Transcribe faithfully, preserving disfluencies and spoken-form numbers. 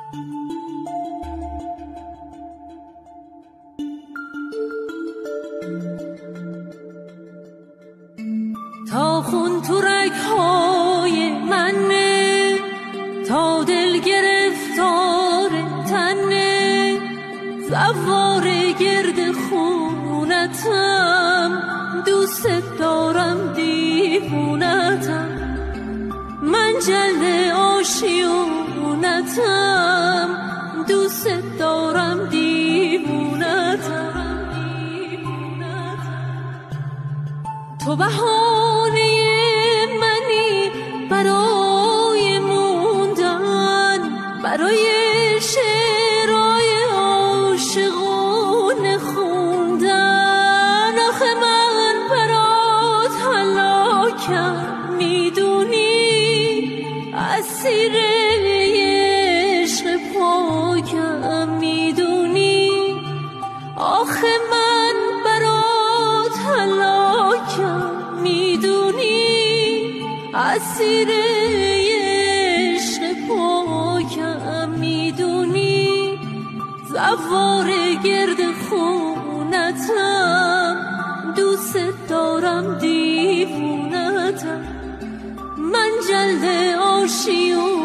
تا خون تو رگ‌های منه، تا دل گرفتار تنه، زوار گرد خونتم، دوست دارم دیوونتم، من جلد آشیونتم، دوست دارم دیوونتم. تو بهانه منی برای موندن، برای شعرهای عاشقانه خوندن. آخه من برات هلاکم میدونی، اسیر عشق پاکم میدونی. آخه من برات هلاکم میدونی، اسیر عشق پاکم میدونی. زوار گرد خونتم، دوست دارم دیوونتم، من جلد آشیون